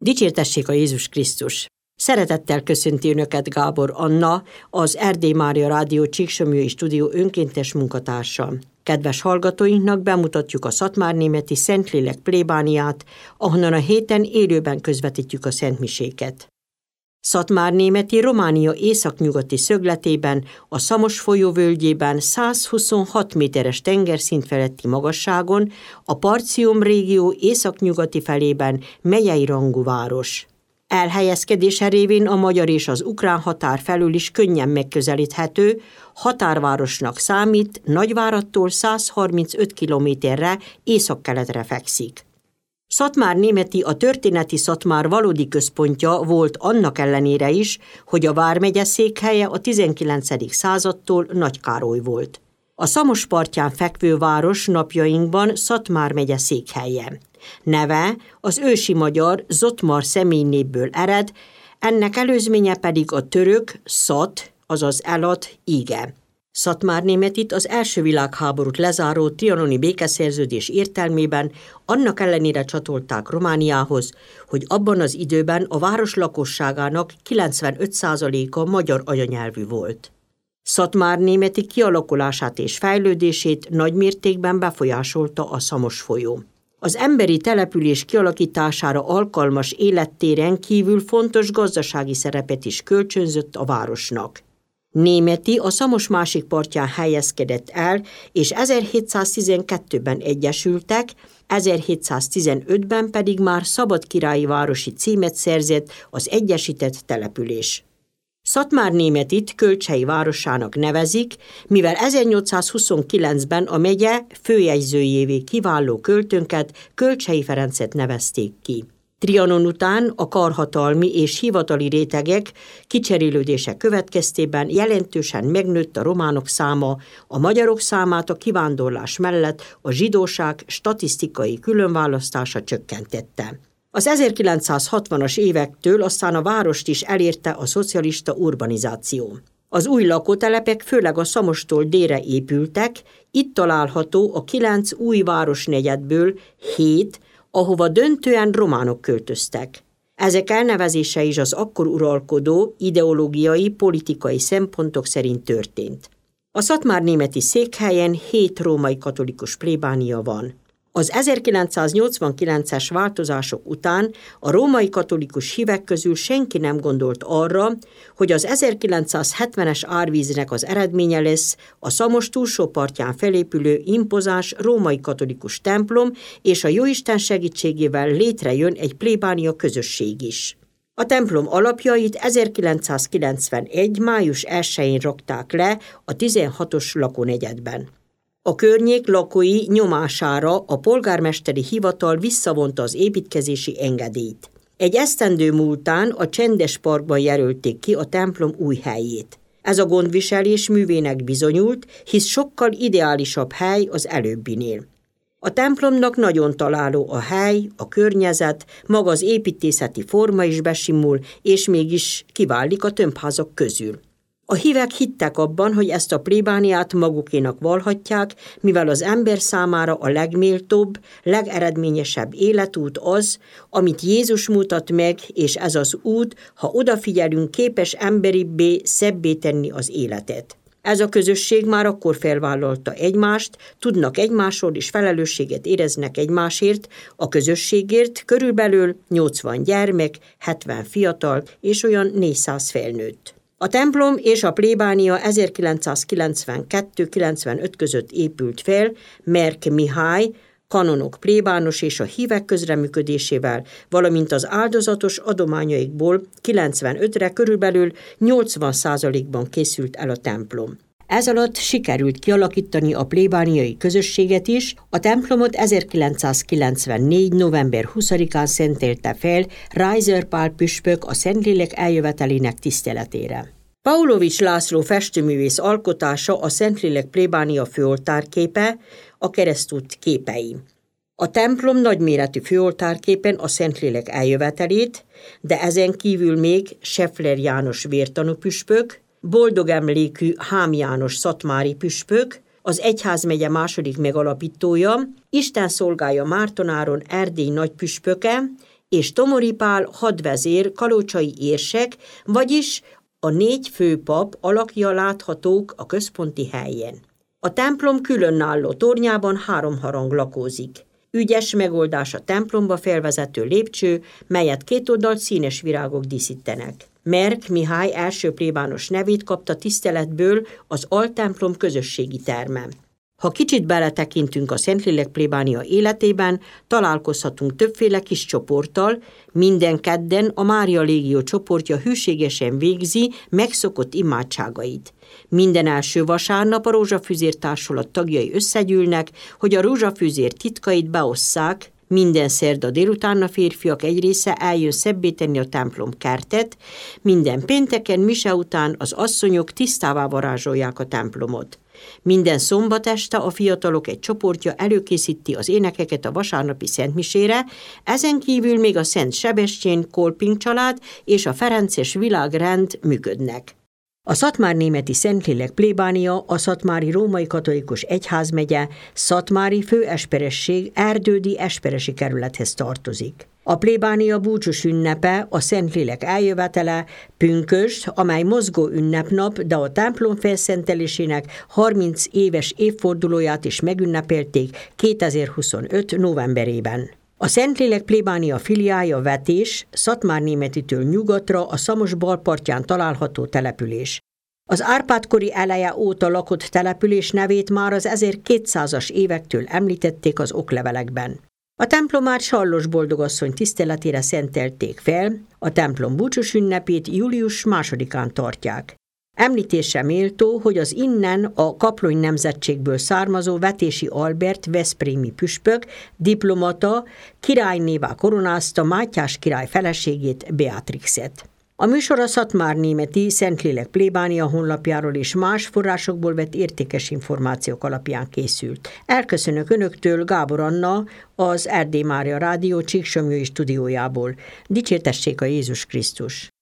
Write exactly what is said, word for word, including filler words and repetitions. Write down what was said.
Dicsértessék a Jézus Krisztus! Szeretettel köszönti Önöket Gábor Anna, az Erdély Mária Rádió Csíksomlyói Stúdió önkéntes munkatársa. Kedves hallgatóinknak bemutatjuk a szatmárnémeti Szentlélek plébániát, ahonnan a héten élőben közvetítjük a szentmiséket. Szatmárnémeti Románia északnyugati szögletében, a Szamos folyó völgyében százhuszonhat méteres tengerszint feletti magasságon, a Partium régió északnyugati felében megyei rangú város. Elhelyezkedése révén a magyar és az ukrán határ felül is könnyen megközelíthető, határvárosnak számít, Nagyváradtól százharmincöt kilométerre északkeletre fekszik. Szatmárnémeti a történeti Szatmár valódi központja volt annak ellenére is, hogy a vármegye székhelye a tizenkilencedik századtól Nagykároly volt. A Szamos partján fekvő város napjainkban Szatmár megye székhelye. Neve az ősi magyar Zotmar személynévből ered, ennek előzménye pedig a török szat, azaz elat, íge. Szatmárnémetit az első világháborút lezáró trianoni békeszerződés értelmében annak ellenére csatolták Romániához, hogy abban az időben a város lakosságának kilencvenöt százaléka magyar anyanyelvű volt. Szatmárnémeti kialakulását és fejlődését nagymértékben befolyásolta a Szamos folyó. Az emberi település kialakítására alkalmas élettéren kívül fontos gazdasági szerepet is kölcsönzött a városnak. Németi a Szamos másik partján helyezkedett el, és ezerhétszáztizenkettőben egyesültek, ezerhétszáztizenötben pedig már szabadkirályi városi címet szerzett az egyesített település. Szatmárnémetit Kölcsey városának nevezik, mivel ezernyolcszázhuszonkilencben a megye főjegyzőjévé kiváló költőnket, Kölcsey Ferencet nevezték ki. Trianon után a karhatalmi és hivatali rétegek kicserélődése következtében jelentősen megnőtt a románok száma, a magyarok számát a kivándorlás mellett a zsidóság statisztikai különválasztása csökkentette. Az ezerkilencszázhatvanas évektől aztán a várost is elérte a szocialista urbanizáció. Az új lakótelepek főleg a Szamostól délre épültek, itt található a kilenc új városnegyedből hét, ahova döntően románok költöztek. Ezek elnevezése is az akkor uralkodó ideológiai, politikai szempontok szerint történt. A szatmárnémeti székhelyen hét római katolikus plébánia van. Az ezerkilencszáznyolcvankilences változások után a római katolikus hívek közül senki nem gondolt arra, hogy az ezerkilencszázhetvenes árvíznek az eredménye lesz a Szamos túlsó partján felépülő impozáns római katolikus templom, és a Jóisten segítségével létrejön egy plébánia közösség is. A templom alapjait ezerkilencszázkilencvenegy. május elsején rakták le a tizenhatos lakónegyedben. A környék lakói nyomására a polgármesteri hivatal visszavonta az építkezési engedélyt. Egy esztendő múltán a Csendes parkban jelölték ki a templom új helyét. Ez a gondviselés művének bizonyult, hisz sokkal ideálisabb hely az előbbinél. A templomnak nagyon találó a hely, a környezet, maga az építészeti forma is besimul, és mégis kiválik a tömbházak közül. A hívek hittek abban, hogy ezt a plébániát magukénak valhatják, mivel az ember számára a legméltóbb, legeredményesebb életút az, amit Jézus mutat meg, és ez az út, ha odafigyelünk, képes emberibbé, szebbé tenni az életet. Ez a közösség már akkor felvállalta egymást, tudnak egymásról és felelősséget éreznek egymásért, a közösségért körülbelül nyolcvan gyermek, hetven fiatal és olyan négyszáz felnőtt. A templom és a plébánia ezerkilencszázkilencvenkettő-kilencvenöt között épült fel, Merk Mihály, kanonok plébános és a hívek közreműködésével, valamint az áldozatos adományaikból kilencvenötre körülbelül nyolcvan százalékban készült el a templom. Ez alatt sikerült kialakítani a plébániai közösséget is, a templomot ezerkilencszázkilencvennégy. november huszadikán szentelte fel Reiser Pál püspök a Szentlélek eljövetelének tiszteletére. Paulovics László festőművész alkotása a Szentlélek plébánia főoltárképe, a keresztút képei. A templom nagyméretű főoltárképen a Szentlélek eljövetelét, de ezen kívül még Scheffler János vértanú püspök, boldog emlékű Hám János szatmári püspök, az egyházmegye második megalapítója, Isten szolgája Márton Áron Erdély nagypüspöke és Tomori Pál hadvezér kalócsai érsek, vagyis a négy főpap alakja láthatók a központi helyen. A templom különálló tornyában három harang lakózik. Ügyes megoldás a templomba felvezető lépcső, melyet két oldalt színes virágok díszítenek. Merk Mihály első plébános nevét kapta tiszteletből az altemplom közösségi terme. Ha kicsit beletekintünk a Szentlélek plébánia életében, találkozhatunk többféle kis csoporttal, minden kedden a Mária Légió csoportja hűségesen végzi megszokott imádságait. Minden első vasárnap a Rózsafüzér társulat tagjai összegyűlnek, hogy a rózsafüzér titkait beosszák. Minden szerda délután a férfiak egy része eljön szebbíteni a templom kertet, minden pénteken mise után az asszonyok tisztává varázsolják a templomot. Minden szombat este a fiatalok egy csoportja előkészíti az énekeket a vasárnapi szentmisére, ezen kívül még a Szent Sebestyén Kolping család és a Ferences világrend működnek. A szatmárnémeti Szentlélek plébánia a Szatmári Római Katolikus Egyházmegye Szatmári főesperesség Erdődi esperesi kerülethez tartozik. A plébánia búcsús ünnepe a Szentlélek eljövetele, pünkösd, amely mozgó ünnepnap, de a templom felszentelésének harminc éves évfordulóját is megünnepelték kétezer-huszonöt novemberében. A Szentlélek plébánia filiája Vetés, Szatmárnémetitől nyugatra a Szamos balpartján található település. Az Árpád-kori eleje óta lakott település nevét már az ezerkétszázas évektől említették az oklevelekben. A templomát Sallos boldogasszony tiszteletére szentelték fel, a templom búcsús ünnepét július másodikán tartják. Említésre méltó, hogy az innen a Kaplony nemzetségből származó Vetési Albert veszprémi püspök, diplomata, királynévá koronázta Mátyás király feleségét, Beatrixet. A műsor a szatmárnémeti Szentlélek plébánia honlapjáról és más forrásokból vett értékes információk alapján készült. Elköszönök Önöktől, Gábor Anna, az Erdély Mária Rádió Csíksomlyói stúdiójából. Dicsértessék a Jézus Krisztus!